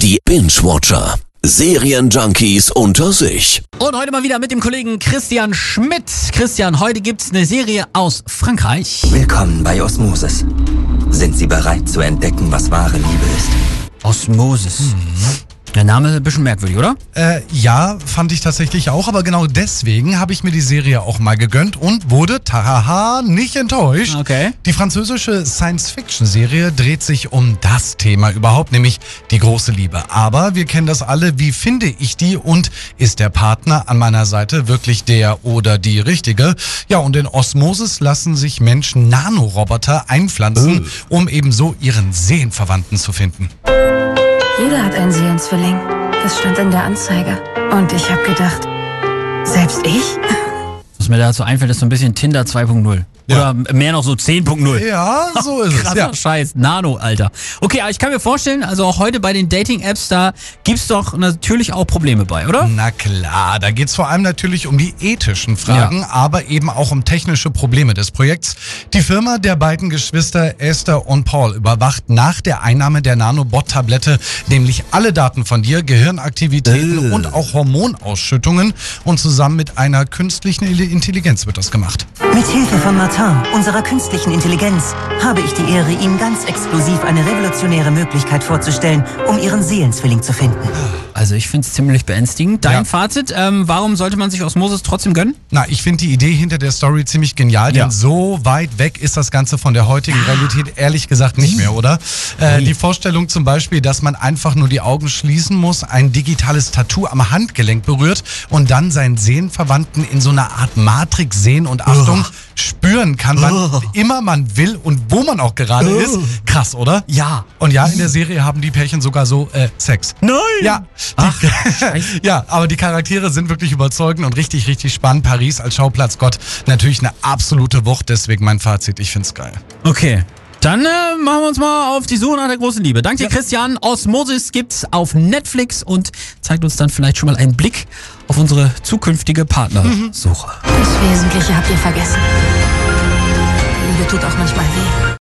Die Binge-Watcher. Serienjunkies unter sich. Und heute mal wieder mit dem Kollegen Christian Schmidt. Christian, heute gibt's eine Serie aus Frankreich. Willkommen bei Osmosis. Sind Sie bereit zu entdecken, was wahre Liebe ist? Osmosis. Der Name ist ein bisschen merkwürdig, oder? Ja, fand ich tatsächlich auch, aber genau deswegen habe ich mir die Serie auch mal gegönnt und wurde, tahaha, nicht enttäuscht. Okay. Die französische Science-Fiction-Serie dreht sich um das Thema überhaupt, nämlich die große Liebe. Aber wir kennen das alle, wie finde ich die und ist der Partner an meiner Seite wirklich der oder die Richtige? Ja, und in Osmosis lassen sich Menschen Nanoroboter einpflanzen, um eben so ihren Seelenverwandten zu finden. Jeder hat einen Seelenzwilling. Das stand in der Anzeige. Und ich habe gedacht, selbst ich? Was mir dazu einfällt, ist so ein bisschen Tinder 2.0. Ja. Oder mehr noch so 10.0 Ja, so ist es. Krasser Ja. Scheiß, Nano, Alter. Okay, aber ich kann mir vorstellen, also auch heute bei den Dating-Apps, da gibt's doch natürlich auch Probleme bei, oder? Na klar, da geht's vor allem natürlich um die ethischen Fragen, aber eben auch um technische Probleme des Projekts. Die Firma der beiden Geschwister Esther und Paul überwacht nach der Einnahme der Nanobot-Tablette nämlich alle Daten von dir, Gehirnaktivitäten und auch Hormonausschüttungen. Und zusammen mit einer künstlichen Intelligenz wird das gemacht. Mit Hilfe von Martin, unserer künstlichen Intelligenz, habe ich die Ehre, Ihnen ganz exklusiv eine revolutionäre Möglichkeit vorzustellen, um Ihren Seelenzwilling zu finden. Also ich find's ziemlich beängstigend. Dein Ja. Fazit, warum sollte man sich Osmosis trotzdem gönnen? Na, ich finde die Idee hinter der Story ziemlich genial, denn so weit weg ist das Ganze von der heutigen Realität ehrlich gesagt nicht mehr, oder? Die Vorstellung zum Beispiel, dass man einfach nur die Augen schließen muss, ein digitales Tattoo am Handgelenk berührt und dann seinen Seelenverwandten in so einer Art Matrix sehen und Achtung, spüren kann, wann immer man will und wo man auch gerade ist. Krass, oder? Ja. Und ja, in der Serie haben die Pärchen sogar so Sex. Nein! Ja. Ja, aber die Charaktere sind wirklich überzeugend und richtig, richtig spannend. Paris als Schauplatz Gott, natürlich eine absolute Wucht, deswegen mein Fazit, ich find's geil. Okay. Dann machen wir uns mal auf die Suche nach der großen Liebe. Danke dir, Christian. Osmosis gibt's auf Netflix und zeigt uns dann vielleicht schon mal einen Blick auf unsere zukünftige Partnersuche. Das Wesentliche habt ihr vergessen. Liebe tut auch manchmal weh.